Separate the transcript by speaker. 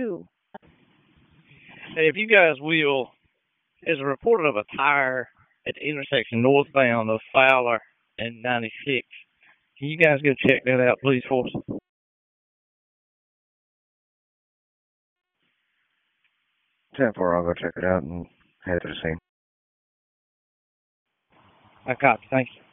Speaker 1: Hey, if you guys will, there's a report of a tire at the intersection northbound of Fowler and 96. Can you guys go check that out, please, for us?
Speaker 2: I'll go check it out and head to the scene.
Speaker 1: I copy. Thank you.